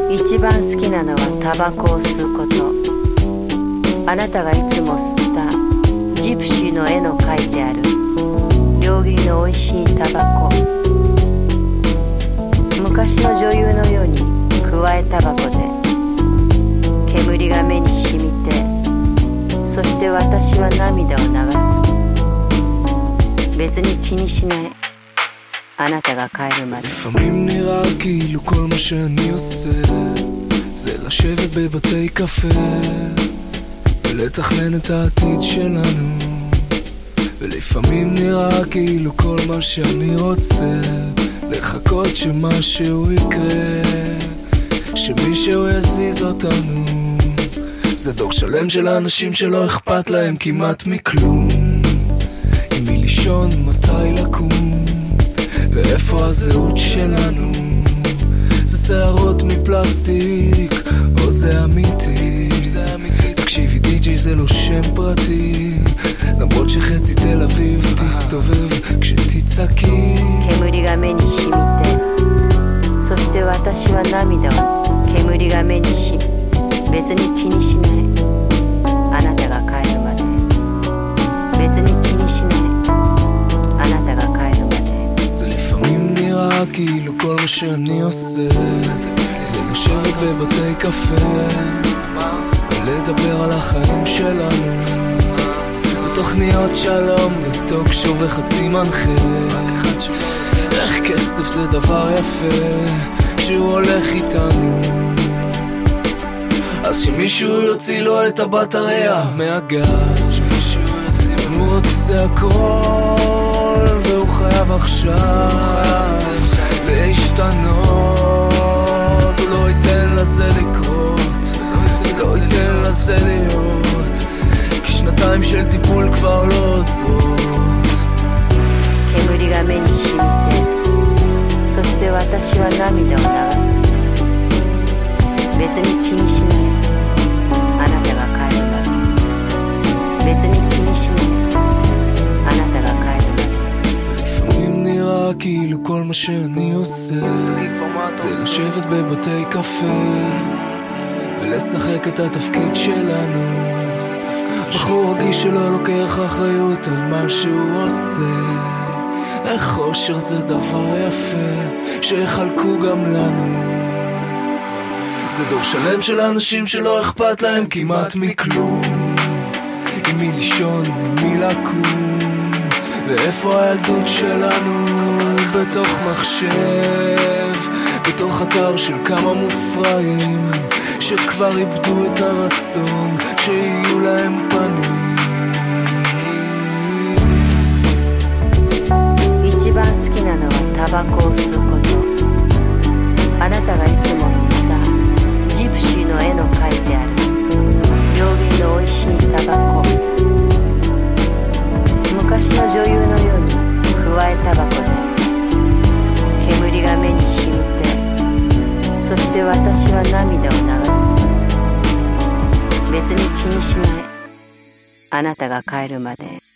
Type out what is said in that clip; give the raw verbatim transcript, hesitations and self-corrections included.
一番好きなのはタバコを吸うこと。あなたがいつも吸ったジプシーの絵の描いてある両切りの美味しいタバコ。昔の女優のようにくわえタバコで煙が目に染みて、そして私は涙を流す。別に気にしない、あなたが帰るまで。 לפעמים נראה כאילו כל מה שאני עושה זה לשבת בבתי קפה ולתכנן את העתיד שלנו, ולפעמים נראה כאילו כל מה שאני רוצה לחכות שמשהו יקרה, שמישהו יזיז אותנו. זה דור שלם של האנשים שלא אכפת להם כמעט מכלום, עם מי לישון, מתי לקום ואיפה הזהות שלנו. זה שערות מפלסטיק או זה אמיתי? זה אמיתי. תקשיבי, די-ג'יי זה לא שם פרטי, למרות שחצי תל אביב תסתובב כשתצעקי. 煙が目に染みて、そして私は涙を煙が目に染み、別に気にしない、あなたが帰るまで。別に気にしない、あなたが帰るまで。 זה לפעמים נראה כאילו כל מה שאני עושה זה לשבת בבתי קפה ולדבר על החיים שלנו, בתוכניות שלום וטוק שו וחצי מנחה. איך כסף זה דבר יפה כשהוא הולך איתנו, אז שמישהו יוציא לו את הבטריה מהגז. הוא רוצה הכל והוא חייב עכשיו להשתנות, הוא לא ייתן לזה לקרות, לא ייתן לזה להיות, כי שנתיים של טיפול כבר לא עוזרות. 煙が目に染みて、そして私は涙を流す。別に気にしない、あなたが帰るまで。別に気にしない、あなたが帰るまで。 לפעמים נראה כאילו כל מה שאני עושה זה לשבת בבתי קפה ולשחק את התפקיד שלנו. בחור רגיש שלא לוקח אחריות על מה שהוא עושה. איך אושר זה דבר יפה שיחלקו גם לנו. זה דור שלם של אנשים שלא אכפת להם כמעט מכלום, עם מי לישון, עם מי לקום, ואיפה הילדות שלנו? בתוך מחשב, בתוך אתר של כמה מופרעים שכבר איבדו את הרצון שיהיו להם פנים. 一番好きなのはタバコを吸うこと。あなたがいつも吸ったジプシーの絵の描いてある両切りの美味しいタバコ。昔の女優のようにくわえタバコで煙が目に染みて、そして私は涙を流す。別に気にしない、あなたが帰るまで。